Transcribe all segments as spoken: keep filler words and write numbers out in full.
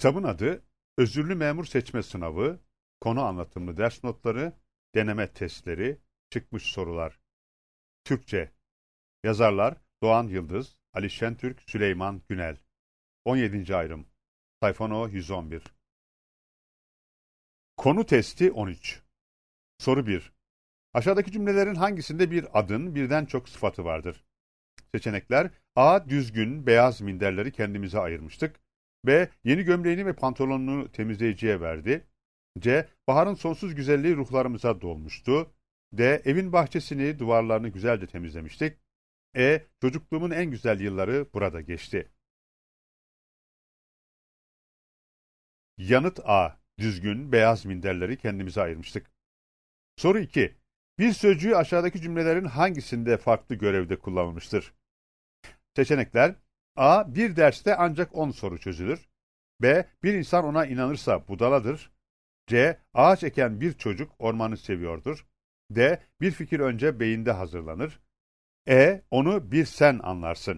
Kitabın adı Özürlü Memur Seçme Sınavı, konu anlatımlı ders notları, deneme testleri, çıkmış sorular. Türkçe. Yazarlar Doğan Yıldız, Ali Şentürk, Süleyman Günel. on yedinci ayrım. Sayfa no yüz on bir. Konu testi on üç. Soru bir. Aşağıdaki cümlelerin hangisinde bir adın birden çok sıfatı vardır? Seçenekler: A. Düzgün, beyaz minderleri kendimize ayırmıştık. B. Yeni gömleğini ve pantolonunu temizleyiciye verdi. C. Baharın sonsuz güzelliği ruhlarımıza dolmuştu. D. Evin bahçesini, duvarlarını güzelce temizlemiştik. E. Çocukluğumun en güzel yılları burada geçti. Yanıt A. Düzgün, beyaz minderleri kendimize ayırmıştık. Soru iki. Bir sözcüğü aşağıdaki cümlelerin hangisinde farklı görevde kullanılmıştır? Seçenekler: A. Bir derste ancak on soru çözülür. B. Bir insan ona inanırsa budaladır. C. Ağaç eken bir çocuk ormanı seviyordur. D. Bir fikir önce beyinde hazırlanır. E. Onu bir sen anlarsın.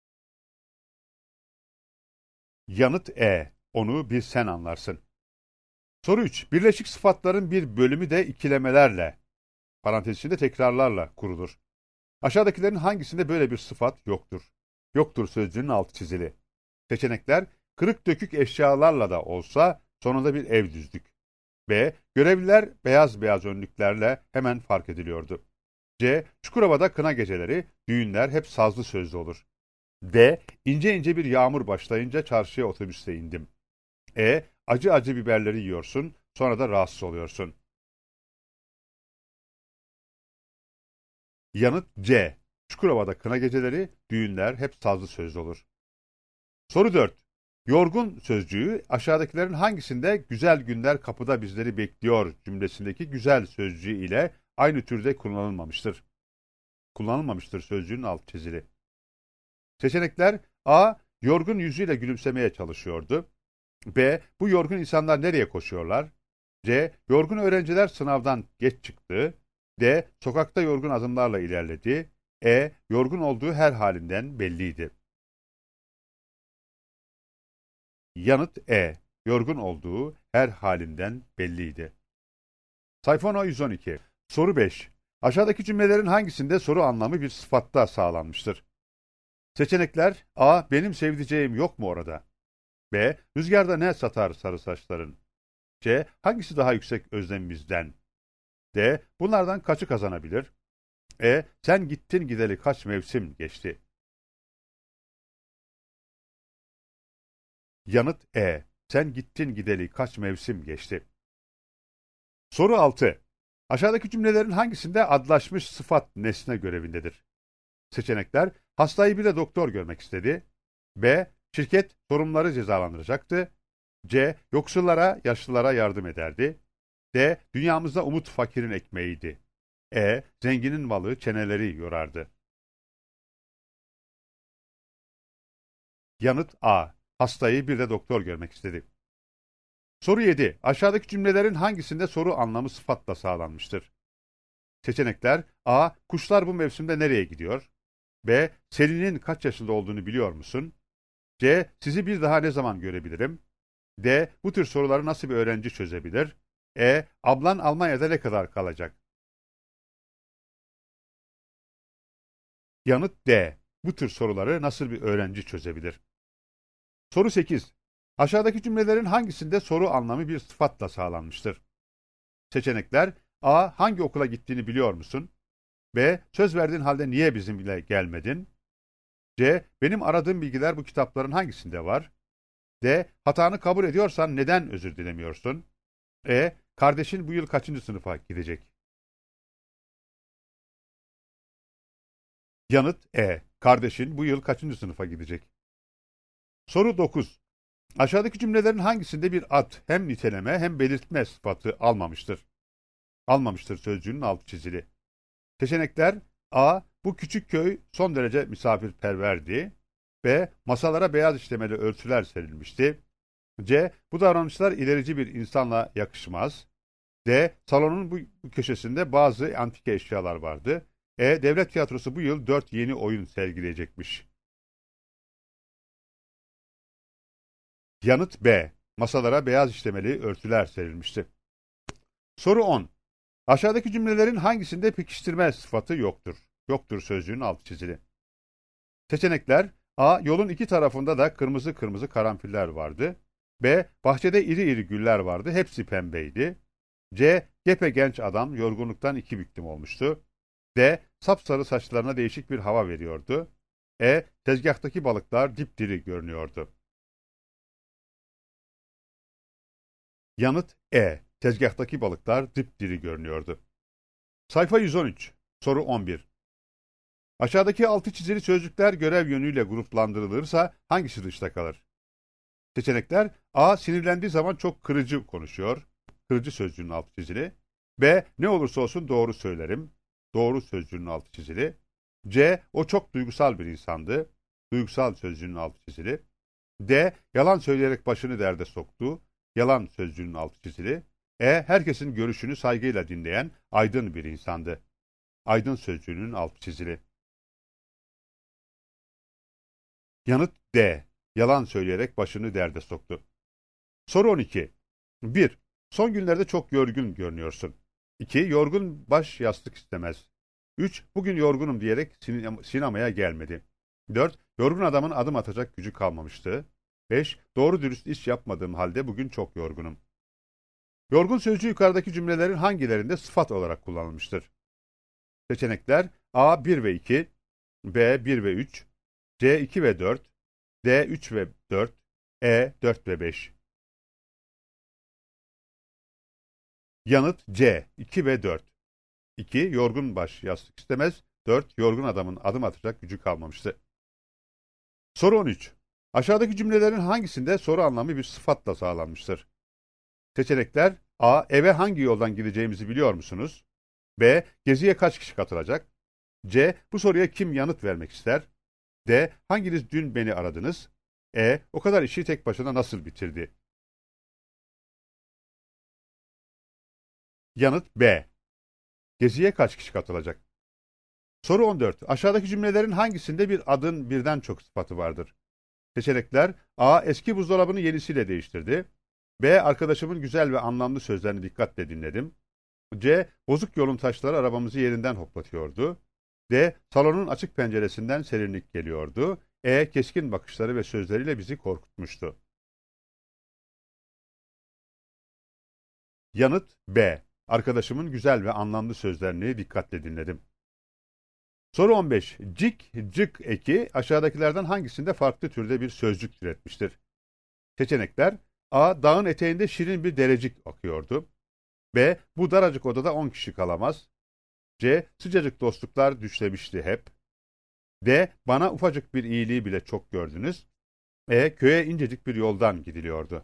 Yanıt E. Onu bir sen anlarsın. Soru üç. Birleşik sıfatların bir bölümü de ikilemelerle, parantez içinde tekrarlarla kurulur. Aşağıdakilerin hangisinde böyle bir sıfat yoktur? Yoktur sözcüğünün altı çizili. Seçenekler: kırık dökük eşyalarla da olsa sonunda bir ev düzdük. B. Görevliler beyaz beyaz önlüklerle hemen fark ediliyordu. C. Çukurova'da kına geceleri, düğünler hep sazlı sözlü olur. D. İnce ince bir yağmur başlayınca çarşıya otobüste indim. E. Acı acı biberleri yiyorsun, sonra da rahatsız oluyorsun. Yanıt C. Çukurova'da kına geceleri, düğünler hep sazlı sözlü olur. Soru dört. Yorgun sözcüğü aşağıdakilerin hangisinde güzel günler kapıda bizleri bekliyor cümlesindeki güzel sözcüğü ile aynı türde kullanılmamıştır? Kullanılmamıştır sözcüğün alt çizili. Seçenekler: A. Yorgun yüzüyle gülümsemeye çalışıyordu. B. Bu yorgun insanlar nereye koşuyorlar? C. Yorgun öğrenciler sınavdan geç çıktı. D. Sokakta yorgun adımlarla ilerledi. E. Yorgun olduğu her halinden belliydi. Yanıt E. Yorgun olduğu her halinden belliydi. Sayfa no yüz on iki. Soru beş. Aşağıdaki cümlelerin hangisinde soru anlamı bir sıfatta sağlanmıştır? Seçenekler: A. Benim sevdiceğim yok mu orada? B. Rüzgarda ne satar sarı saçların? C. Hangisi daha yüksek özlemimizden? D. Bunlardan kaçı kazanabilir? E. Sen gittin gideli kaç mevsim geçti? Yanıt E. Sen gittin gideli kaç mevsim geçti? Soru altı. Aşağıdaki cümlelerin hangisinde adlaşmış sıfat nesne görevindedir? Seçenekler: hastayı bile doktor görmek istedi. B. Şirket sorumluları cezalandıracaktı. C. Yoksullara, yaşlılara yardım ederdi. D. Dünyamızda umut fakirin ekmeğiydi. E. Zenginin malı çeneleri yorardı. Yanıt A. Hastayı bir de doktor görmek istedi. Soru yedi. Aşağıdaki cümlelerin hangisinde soru anlamı sıfatla sağlanmıştır? Seçenekler: A. Kuşlar bu mevsimde nereye gidiyor? B. Selin'in kaç yaşında olduğunu biliyor musun? C. Sizi bir daha ne zaman görebilirim? D. Bu tür soruları nasıl bir öğrenci çözebilir? E. Ablan Almanya'da ne kadar kalacak? Yanıt D. Bu tür soruları nasıl bir öğrenci çözebilir? Soru sekiz. Aşağıdaki cümlelerin hangisinde soru anlamı bir sıfatla sağlanmıştır? Seçenekler: A. Hangi okula gittiğini biliyor musun? B. Söz verdiğin halde niye bizimle gelmedin? C. Benim aradığım bilgiler bu kitapların hangisinde var? D. Hatanı kabul ediyorsan neden özür dilemiyorsun? E. Kardeşin bu yıl kaçıncı sınıfa gidecek? Yanıt E. Kardeşin bu yıl kaçıncı sınıfa gidecek? Soru dokuz. Aşağıdaki cümlelerin hangisinde bir ad hem niteleme hem belirtme sıfatı almamıştır? Almamıştır sözcüğünün altı çizili. Seçenekler: A. Bu küçük köy son derece misafirperverdi. B. Masalara beyaz işlemeli örtüler serilmişti. C. Bu davranışlar ilerici bir insanla yakışmaz. D. Salonun bu bu köşesinde bazı antike eşyalar vardı. E. Devlet tiyatrosu bu yıl dört yeni oyun sergileyecekmiş. Yanıt B. Masalara beyaz işlemeli örtüler serilmişti. Soru on. Aşağıdaki cümlelerin hangisinde pekiştirme sıfatı yoktur? Yoktur sözcüğün altı çizili. Seçenekler: A. Yolun iki tarafında da kırmızı kırmızı karanfiller vardı. B. Bahçede iri iri güller vardı. Hepsi pembeydi. C. Gepegenç adam yorgunluktan iki büklüm olmuştu. D. Sapsarı saçlarına değişik bir hava veriyordu. E. Tezgahtaki balıklar dipdiri görünüyordu. Yanıt E. Tezgahtaki balıklar dipdiri görünüyordu. Sayfa yüz on üç. Soru on bir. Aşağıdaki altı çizili sözcükler görev yönüyle gruplandırılırsa hangisi dışta kalır? Seçenekler: A. Sinirlendiği zaman çok kırıcı konuşuyor. Kırıcı sözcüğünün altı çizili. B. Ne olursa olsun doğru söylerim. Doğru sözcüğünün altı çizili. C. O çok duygusal bir insandı. Duygusal sözcüğünün altı çizili. D. Yalan söyleyerek başını derde soktu. Yalan sözcüğünün altı çizili. E. Herkesin görüşünü saygıyla dinleyen aydın bir insandı. Aydın sözcüğünün altı çizili. Yanıt D. Yalan söyleyerek başını derde soktu. Soru on iki. bir. Son günlerde çok yorgun görünüyorsun. iki. Yorgun baş yastık istemez. üç. Bugün yorgunum diyerek sinemaya gelmedi. dört. Yorgun adamın adım atacak gücü kalmamıştı. beş. Doğru dürüst iş yapmadığım halde bugün çok yorgunum. Yorgun sözcüğü yukarıdaki cümlelerin hangilerinde sıfat olarak kullanılmıştır? Seçenekler: A. bir ve iki, B. bir ve üç, C. iki ve dört, D. üç ve dört, E. dört ve beş. Yanıt C. iki ve dört. iki. Yorgun baş yastık istemez. dört. Yorgun adamın adım atacak gücü kalmamıştı. Soru on üç. Aşağıdaki cümlelerin hangisinde soru anlamı bir sıfatla sağlanmıştır? Seçenekler: A. Eve hangi yoldan gideceğimizi biliyor musunuz? B. Geziye kaç kişi katılacak? C. Bu soruya kim yanıt vermek ister? D. Hanginiz dün beni aradınız? E. O kadar işi tek başına nasıl bitirdi? Yanıt B. Geziye kaç kişi katılacak? Soru on dört. Aşağıdaki cümlelerin hangisinde bir adın birden çok sıfatı vardır? Seçenekler: A. Eski buzdolabını yenisiyle değiştirdi. B. Arkadaşımın güzel ve anlamlı sözlerini dikkatle dinledim. C. Bozuk yolun taşları arabamızı yerinden hoplatıyordu. D. Salonun açık penceresinden serinlik geliyordu. E. Keskin bakışları ve sözleriyle bizi korkutmuştu. Yanıt B. Arkadaşımın güzel ve anlamlı sözlerini dikkatle dinledim. Soru on beş. Cik, cık eki aşağıdakilerden hangisinde farklı türde bir sözcük türetmiştir? Seçenekler: A. Dağın eteğinde şirin bir derecik akıyordu. B. Bu daracık odada on kişi kalamaz. C. Sıcacık dostluklar düşlemişti hep. D. Bana ufacık bir iyiliği bile çok gördünüz. E. Köye incecik bir yoldan gidiliyordu.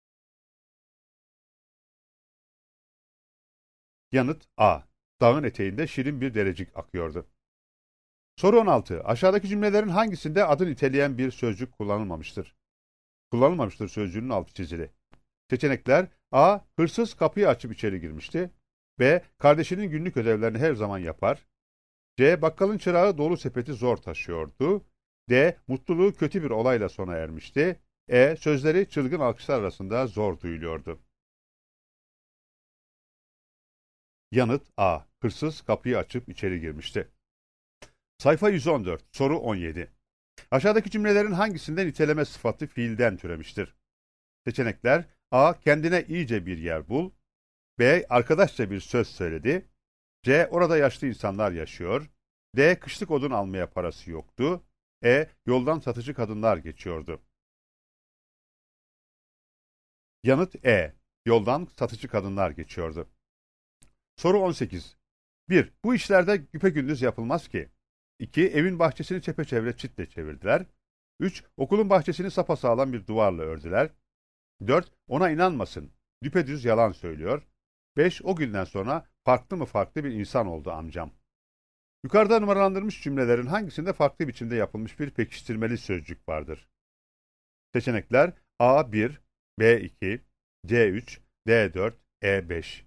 Yanıt A. Dağın eteğinde şirin bir derecik akıyordu. Soru on altı. Aşağıdaki cümlelerin hangisinde adı niteleyen bir sözcük kullanılmamıştır? Kullanılmamıştır sözcüğünün altı çizili. Seçenekler: A. Hırsız kapıyı açıp içeri girmişti. B. Kardeşinin günlük ödevlerini her zaman yapar. C. Bakkalın çırağı dolu sepeti zor taşıyordu. D. Mutluluğu kötü bir olayla sona ermişti. E. Sözleri çılgın alkışlar arasında zor duyuluyordu. Yanıt A. Hırsız kapıyı açıp içeri girmişti. Sayfa yüz on dört. Soru on yedi. Aşağıdaki cümlelerin hangisinde niteleme sıfatı fiilden türemiştir? Seçenekler: A. Kendine iyice bir yer bul. B. Arkadaşça bir söz söyledi. C. Orada yaşlı insanlar yaşıyor. D. Kışlık odun almaya parası yoktu. E. Yoldan satıcı kadınlar geçiyordu. Yanıt E. Yoldan satıcı kadınlar geçiyordu. Soru on sekiz. bir. Bu işlerde güpegündüz yapılmaz ki. iki. Evin bahçesini çepeçevre çitle çevirdiler. üç. Okulun bahçesini sapasağlam bir duvarla ördüler. dört. Ona inanmasın. Düpedüz yalan söylüyor. beş. O günden sonra farklı mı farklı bir insan oldu amcam. Yukarıda numaralandırılmış cümlelerin hangisinde farklı biçimde yapılmış bir pekiştirmeli sözcük vardır? Seçenekler: A bir, B iki, C üç, D dört, E beş.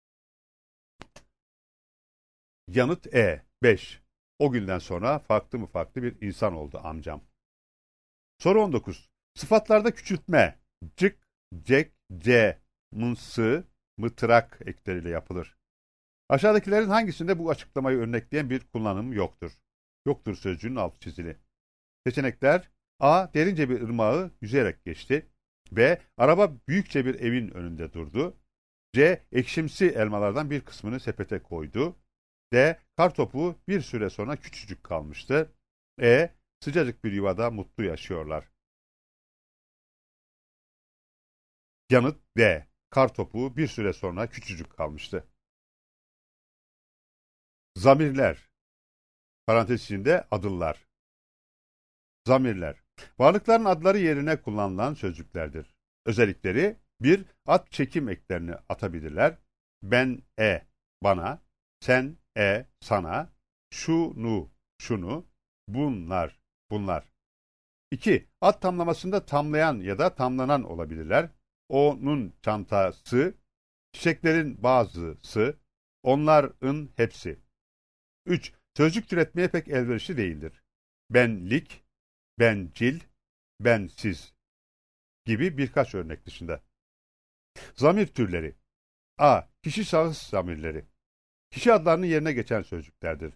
Yanıt E beş. O günden sonra farklı mı farklı bir insan oldu amcam. Soru on dokuz. Sıfatlarda küçültme, cık, cek, c, mınsı, mıtırak ekleriyle yapılır. Aşağıdakilerin hangisinde bu açıklamayı örnekleyen bir kullanım yoktur? Yoktur sözcüğünün altı çizili. Seçenekler: A. Derince bir ırmağı yüzerek geçti. B. Araba büyükçe bir evin önünde durdu. C. Ekşimsi elmalardan bir kısmını sepete koydu. D. Kartopu bir süre sonra küçücük kalmıştı. E. Sıcacık bir yuvada mutlu yaşıyorlar. Yanıt D. Kartopu bir süre sonra küçücük kalmıştı. Zamirler, parantez içinde adıllar. Zamirler, varlıkların adları yerine kullanılan sözcüklerdir. Özellikleri: bir Ad çekim eklerini atabilirler. Ben, e, bana, sen, e, sana, şunu, şunu, bunlar, bunlar. iki Ad tamlamasında tamlayan ya da tamlanan olabilirler. O'nun çantası, çiçeklerin bazısı, onların hepsi. üç Sözcük türetmeye pek elverişli değildir. Benlik, bencil, bensiz gibi birkaç örnek dışında. Zamir türleri: A. Kişi şahıs zamirleri. Kişi adlarının yerine geçen sözcüklerdir.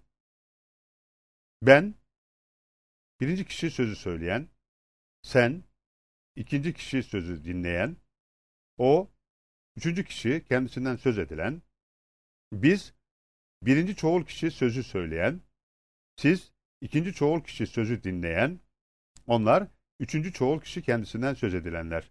Ben, birinci kişi sözü söyleyen; sen, ikinci kişi sözü dinleyen; o, üçüncü kişi kendisinden söz edilen; biz, birinci çoğul kişi sözü söyleyen; siz, ikinci çoğul kişi sözü dinleyen; onlar, üçüncü çoğul kişi kendisinden söz edilenler.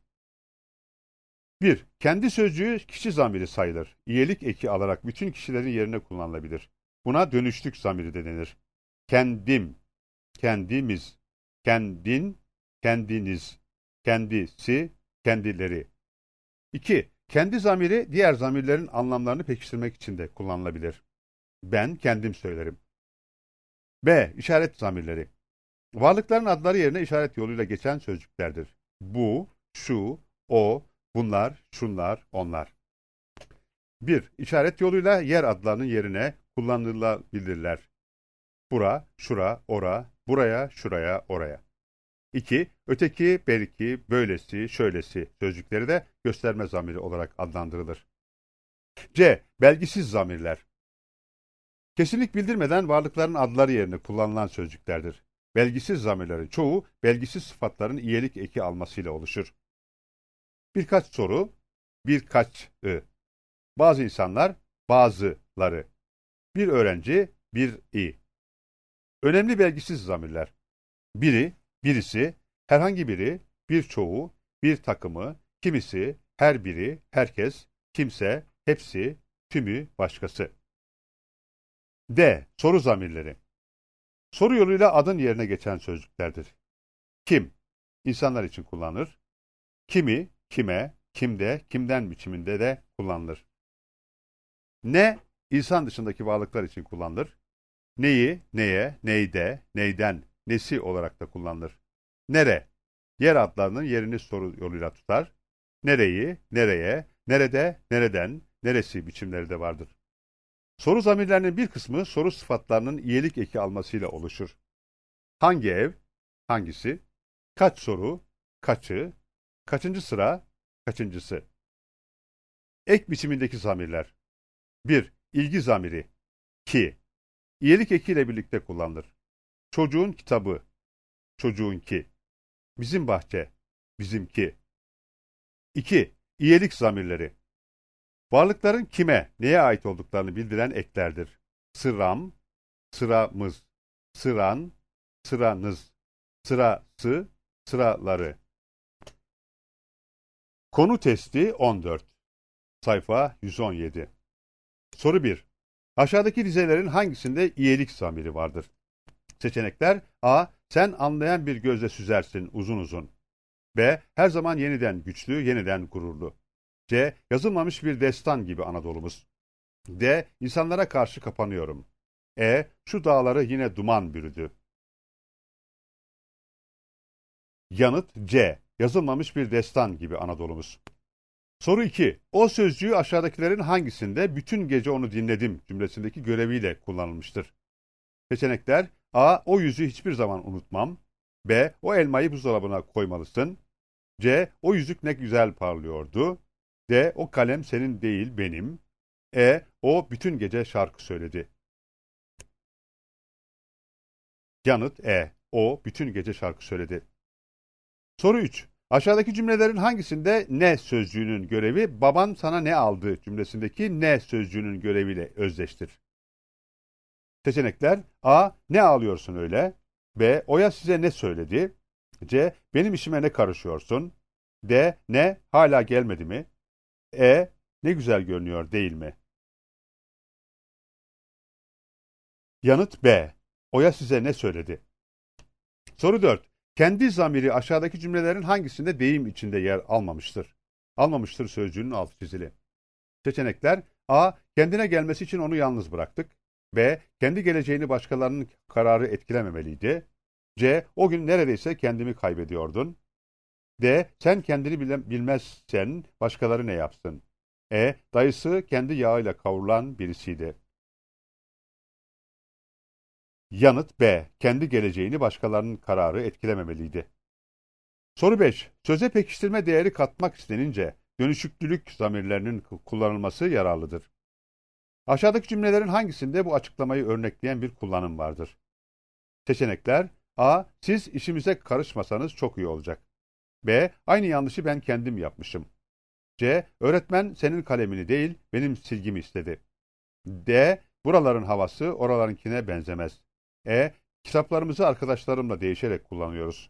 bir Kendi sözcüğü kişi zamiri sayılır. İyelik eki alarak bütün kişilerin yerine kullanılabilir. Buna dönüşlük zamiri de denir. Kendim, kendimiz, kendin, kendiniz, kendisi, kendileri. iki Kendi zamiri diğer zamirlerin anlamlarını pekiştirmek için de kullanılabilir. Ben kendim söylerim. B. İşaret zamirleri. Varlıkların adları yerine işaret yoluyla geçen sözcüklerdir. Bu, şu, o, bunlar, şunlar, onlar. bir İşaret yoluyla yer adlarının yerine kullanılabilirler. Bura, şura, ora, buraya, şuraya, oraya. iki Öteki, belki, böylesi, şöylesi sözcükleri de gösterme zamiri olarak adlandırılır. C. Belgisiz zamirler. Kesinlik bildirmeden varlıkların adları yerine kullanılan sözcüklerdir. Belgisiz zamirlerin çoğu belgisiz sıfatların iyelik eki almasıyla oluşur. Birkaç soru, birkaçı. Bazı insanlar, bazıları. Bir öğrenci, bir i. Önemli belgisiz zamirler: biri, birisi, herhangi biri, birçoğu, bir takımı, kimisi, her biri, herkes, kimse, hepsi, tümü, başkası. D. Soru zamirleri. Soru yoluyla adın yerine geçen sözcüklerdir. Kim, insanlar için kullanılır. Kimi, kime, kimde, kimden biçiminde de kullanılır. Ne, insan dışındaki varlıklar için kullanılır. Neyi, neye, neyde, neyden, nesi olarak da kullanılır. Nere, yer adlarının yerini soru yoluyla tutar. Nereyi, nereye, nerede, nereden, neresi biçimleri de vardır. Soru zamirlerinin bir kısmı soru sıfatlarının iyelik eki almasıyla oluşur. Hangi ev, hangisi, kaç soru, kaçı, kaçıncı sıra, kaçıncısı. Ek biçimindeki zamirler: bir İlgi zamiri, ki, iyelik ekiyle birlikte kullanılır. Çocuğun kitabı, çocuğunki. Bizim bahçe, bizimki. iki İyelik zamirleri. Varlıkların kime, neye ait olduklarını bildiren eklerdir. Sıram, sıramız, sıran, sıranız, sırası, sıraları. Konu testi on dört. Sayfa yüz on yedi. Soru bir. Aşağıdaki dizelerin hangisinde iyelik zamiri vardır? Seçenekler: A. Sen anlayan bir gözle süzersin uzun uzun. B. Her zaman yeniden güçlü, yeniden gururlu. C. Yazılmamış bir destan gibi Anadolu'muz. D. İnsanlara karşı kapanıyorum. E. Şu dağları yine duman bürüdü. Yanıt C. Yazılmamış bir destan gibi Anadolu'muz. Soru iki. O sözcüğü aşağıdakilerin hangisinde bütün gece onu dinledim cümlesindeki göreviyle kullanılmıştır? Seçenekler: A. O yüzü hiçbir zaman unutmam. B. O elmayı buzdolabına koymalısın. C. O yüzük ne güzel parlıyordu. D. O kalem senin değil benim. E. O bütün gece şarkı söyledi. Yanıt E. O bütün gece şarkı söyledi. Soru üç. Aşağıdaki cümlelerin hangisinde ne sözcüğünün görevi baban sana ne aldı cümlesindeki ne sözcüğünün göreviyle özdeştir? Seçenekler: A. Ne ağlıyorsun öyle? B. Oya size ne söyledi? C. Benim işime ne karışıyorsun? D. Ne? Hala gelmedi mi? E. Ne güzel görünüyor değil mi? Yanıt B. Oya size ne söyledi? Soru dört. Kendi zamiri aşağıdaki cümlelerin hangisinde deyim içinde yer almamıştır? Almamıştır sözcüğünün altı çizili. Seçenekler: A. Kendine gelmesi için onu yalnız bıraktık. B. Kendi geleceğini başkalarının kararı etkilememeliydi. C. O gün neredeyse kendimi kaybediyordun. D. Sen kendini bile, bilmezsen başkaları ne yapsın? E. Dayısı kendi yağıyla kavrulan birisiydi. Yanıt B. Kendi geleceğini başkalarının kararı etkilememeliydi. Soru beş. Söze pekiştirme değeri katmak istenince dönüşüklülük zamirlerinin kullanılması yararlıdır. Aşağıdaki cümlelerin hangisinde bu açıklamayı örnekleyen bir kullanım vardır? Seçenekler: A. Siz işimize karışmasanız çok iyi olacak. B. Aynı yanlışı ben kendim yapmışım. C. Öğretmen senin kalemini değil, benim silgimi istedi. D. Buraların havası oralarınkine benzemez. E. Kitaplarımızı arkadaşlarımla değişerek kullanıyoruz.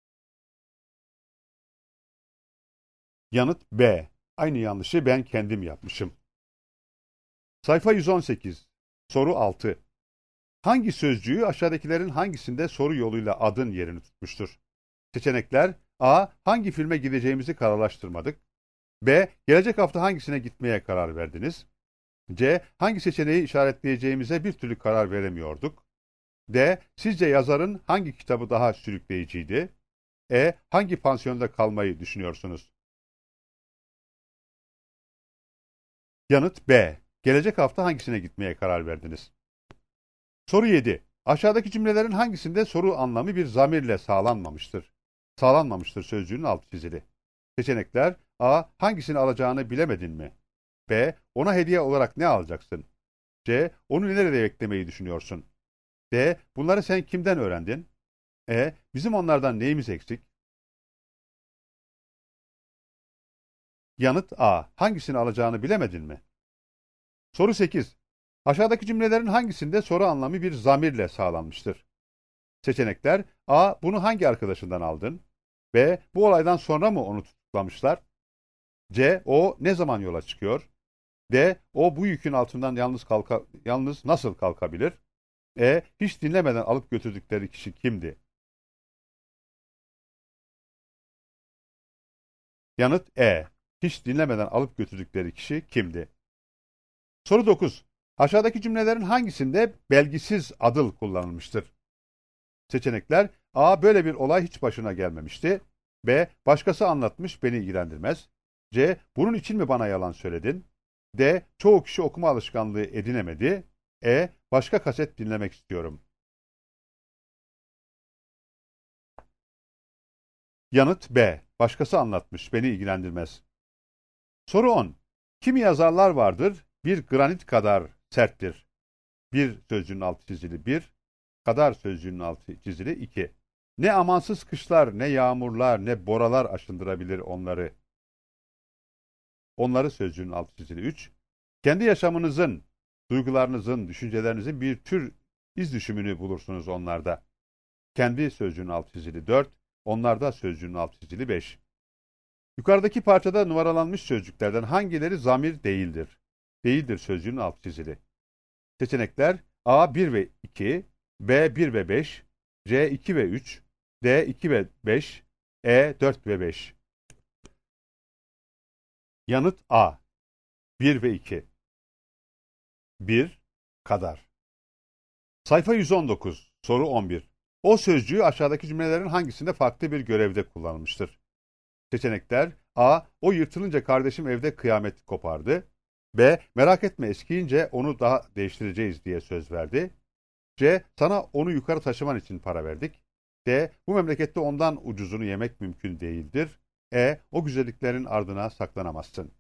Yanıt B. Aynı yanlışı ben kendim yapmışım. Sayfa yüz on sekiz. Soru altı. Hangi sözcüğü aşağıdakilerin hangisinde soru yoluyla adın yerini tutmuştur? Seçenekler: A. Hangi filme gideceğimizi kararlaştırmadık. B. Gelecek hafta hangisine gitmeye karar verdiniz? C. Hangi seçeneği işaretleyeceğimize bir türlü karar veremiyorduk. D. Sizce yazarın hangi kitabı daha sürükleyiciydi? E. Hangi pansiyonda kalmayı düşünüyorsunuz? Yanıt B. Gelecek hafta hangisine gitmeye karar verdiniz? Soru yedi. Aşağıdaki cümlelerin hangisinde soru anlamı bir zamirle sağlanmamıştır? Sağlanmamıştır sözcüğünün altı çizili. Seçenekler: A. Hangisini alacağını bilemedin mi? B. Ona hediye olarak ne alacaksın? C. Onu nerede beklemeyi düşünüyorsun? D. Bunları sen kimden öğrendin? E. Bizim onlardan neyimiz eksik? Yanıt A. Hangisini alacağını bilemedin mi? Soru sekiz. Aşağıdaki cümlelerin hangisinde soru anlamı bir zamirle sağlanmıştır? Seçenekler: A. Bunu hangi arkadaşından aldın? B. Bu olaydan sonra mı onu tutuklamışlar? C. O ne zaman yola çıkıyor? D. O bu yükün altından yalnız kalka, yalnız nasıl kalkabilir? E. Hiç dinlemeden alıp götürdükleri kişi kimdi? Yanıt E. Hiç dinlemeden alıp götürdükleri kişi kimdi? Soru dokuz. Aşağıdaki cümlelerin hangisinde belgisiz adıl kullanılmıştır? Seçenekler: A. Böyle bir olay hiç başına gelmemişti. B. Başkası anlatmış, beni ilgilendirmez. C. Bunun için mi bana yalan söyledin? D. Çoğu kişi okuma alışkanlığı edinemedi. E. Başka kaset dinlemek istiyorum. Yanıt B. Başkası anlatmış, beni ilgilendirmez. Soru on. Kimi yazarlar vardır, bir granit kadar serttir. Bir sözcüğünün altı çizili bir, kadar sözcüğünün altı çizili iki. Ne amansız kışlar, ne yağmurlar, ne boralar aşındırabilir onları. Onları sözcüğünün altı çizili üç. Kendi yaşamınızın, duygularınızın, düşüncelerinizin bir tür iz düşümünü bulursunuz onlarda. Kendi sözcüğünün altı çizili dört, onlarda sözcüğünün altı çizili beş. Yukarıdaki parçada numaralanmış sözcüklerden hangileri zamir değildir? Değildir sözcüğünün altı çizili. Seçenekler: A bir ve iki, B bir ve beş, C iki ve üç, D iki ve beş, E dört ve beş. Yanıt A. bir ve iki. bir kadar. Sayfa yüz on dokuz. Soru on bir. O sözcüğü aşağıdaki cümlelerin hangisinde farklı bir görevde kullanılmıştır? Seçenekler: A. O yırtılınca kardeşim evde kıyamet kopardı. B. Merak etme eskiyince onu daha değiştireceğiz diye söz verdi. C. Sana onu yukarı taşıman için para verdik. D. Bu memlekette ondan ucuzunu yemek mümkün değildir. E. O güzelliklerin ardına saklanamazsın.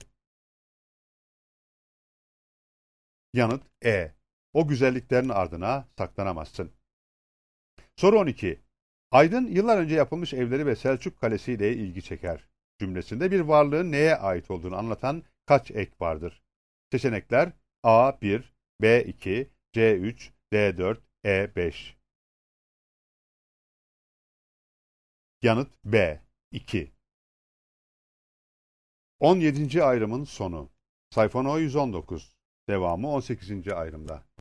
Yanıt E. O güzelliklerin ardına saklanamazsın. Soru on iki. Aydın yıllar önce yapılmış evleri ve Selçuk Kalesi ile ilgi çeker. Cümlesinde bir varlığın neye ait olduğunu anlatan kaç ek vardır? Seçenekler A bir, B iki, C üç, D dört, E beş. Yanıt B iki. on yedinci ayrımın sonu. Sayfa no yüz on dokuz. Devamı on sekizinci ayrımda.